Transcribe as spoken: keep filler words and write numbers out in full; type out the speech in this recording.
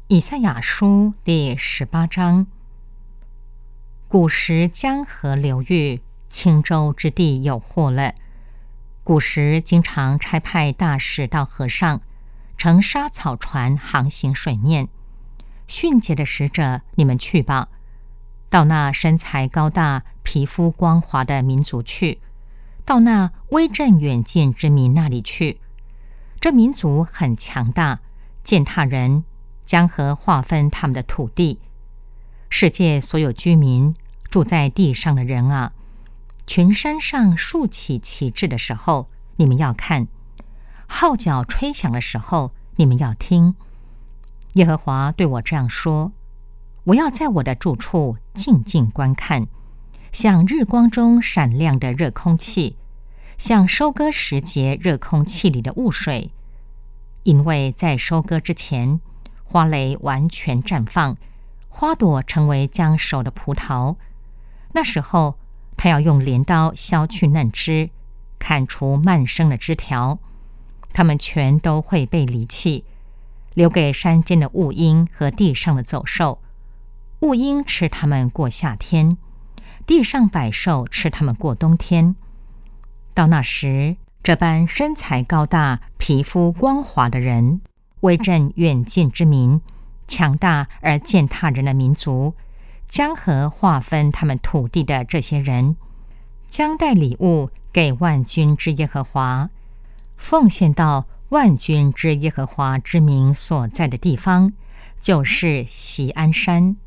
以赛亚书第十八章。古时江河流域，青州之地有祸了。古时经常差派大使到河上，乘沙草船航行水面。迅捷的使者，你们去吧，到那身材高大、皮肤光滑的民族去，到那威震远近之民那里去。这民族很强大，践踏人，江河划分他们的土地。世界所有居民，住在地上的人啊，群山上竖起旗帜的时候，你们要看；号角吹响的时候，你们要听。耶和华对我这样说：我要在我的住处静静观看，像日光中闪亮的热空气，像收割时节热空气里的雾水。因为在收割之前，花蕾完全绽放，花朵成为将熟的葡萄。那时候，他要用镰刀削去嫩枝，砍除蔓生的枝条，它们全都会被离弃，留给山间的雾鹰和地上的走兽。雾鹰吃它们过夏天，地上百兽吃它们过冬天。到那时，这般身材高大、皮肤光滑的人，威震远近之民，强大而践踏人的民族，江河划分他们土地的这些人，将带礼物给万军之耶和华，奉献到万军之耶和华之名所在的地方，就是锡安山。